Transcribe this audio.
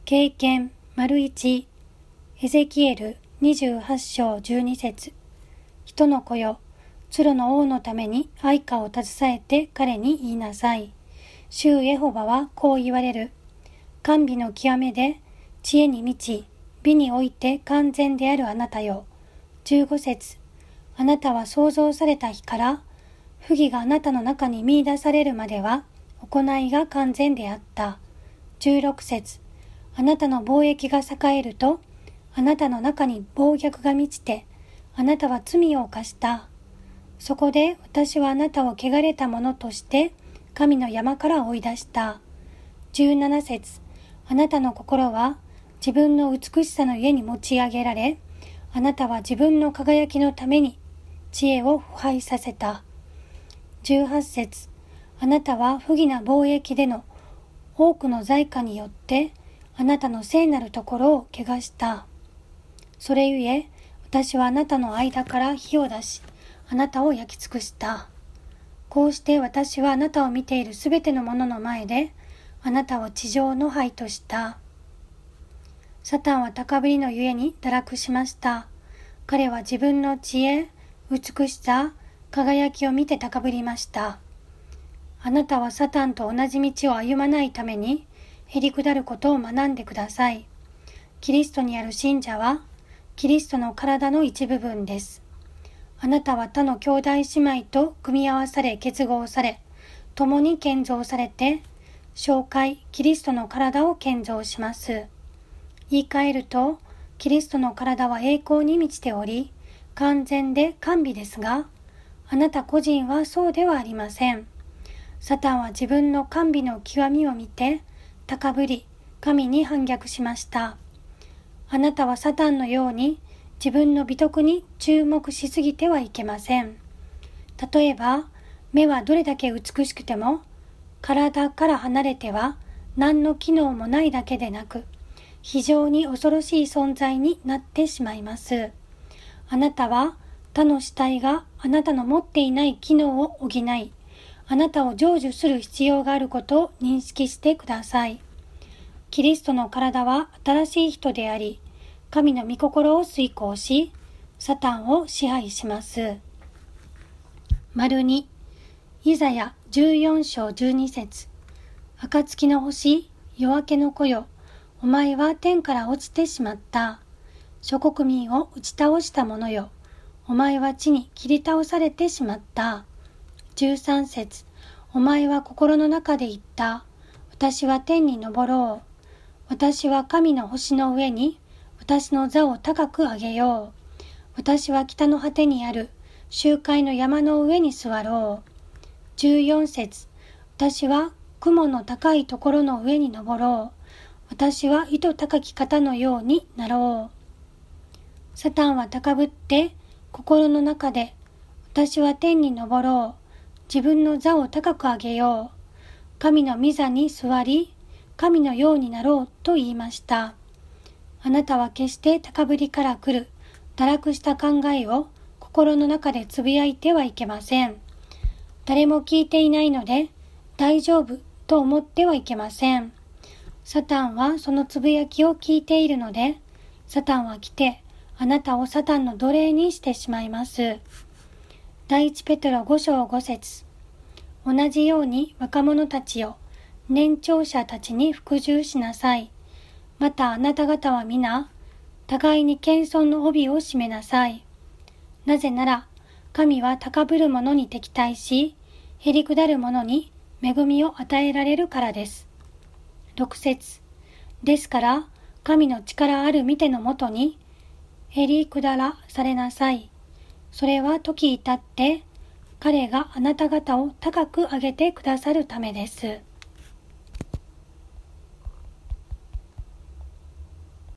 経験 ①エゼキエル28章12節人の子よ、ツロの王のために愛歌を携えて彼に言いなさい。主エホバはこう言われる。甘美の極めで知恵に満ち、美において完全であるあなたよ。15節あなたは創造された日から、不義があなたの中に見出されるまでは、行いが完全であった。16節あなたの貿易が栄えると、あなたの中に暴虐が満ちて、あなたは罪を犯した。そこで私はあなたを汚れたものとして、神の山から追い出した。17節あなたの心は自分の美しさの家に持ち上げられ、あなたは自分の輝きのために知恵を腐敗させた。18節あなたは不義な貿易での多くの財貨によってあなたの聖なるところを汚した。それゆえ私はあなたの間から火を出し、あなたを焼き尽くした。こうして私はあなたを見ているすべてのものの前で、あなたを地上の灰とした。サタンは高ぶりのゆえに堕落しました。彼は自分の知恵、美しさ、輝きを見て高ぶりました。あなたはサタンと同じ道を歩まないために、へりくだることを学んでください。キリストにある信者は、キリストの体の一部分です。あなたは他の兄弟姉妹と組み合わされ結合され、共に建造されて、教会キリストの体を建造します。言い換えると、キリストの体は栄光に満ちており、完全で甘美ですが、あなた個人はそうではありません。サタンは自分の甘美の極みを見て、高ぶり、神に反逆しました。あなたはサタンのように自分の美徳に注目しすぎてはいけません。例えば、目はどれだけ美しくても、体から離れては何の機能もないだけでなく、非常に恐ろしい存在になってしまいます。あなたは他の主体があなたの持っていない機能を補い、あなたを成就する必要があることを認識してください。キリストの体は新しい人であり、神の御心を遂行し、サタンを支配します。2イザヤ14章12節暁の星、夜明けの子よ、お前は天から落ちてしまった。諸国民を打ち倒した者よ、お前は地に切り倒されてしまった。13節お前は心の中で言った。私は天に昇ろう。私は神の星の上に私の座を高く上げよう。私は北の果てにある周回の山の上に座ろう。14節私は雲の高いところの上に登ろう。私は糸高き方のようになろう。サタンは高ぶって心の中で私は天に昇ろう。自分の座を高く上げよう。神の御座に座り、神のようになろうと言いました。あなたは決して高ぶりから来る堕落した考えを心の中でつぶやいてはいけません。誰も聞いていないので大丈夫と思ってはいけません。サタンはそのつぶやきを聞いているので、サタンは来てあなたをサタンの奴隷にしてしまいます。第一ペテロ5章5節同じように若者たちよ、年長者たちに服従しなさい。またあなた方は皆、互いに謙遜の帯を締めなさい。なぜなら、神は高ぶる者に敵対し、へりくだる者に恵みを与えられるからです。6節ですから、神の力ある御手のもとに、へりくだらされなさい。それは時至って、彼があなた方を高く上げてくださるためです。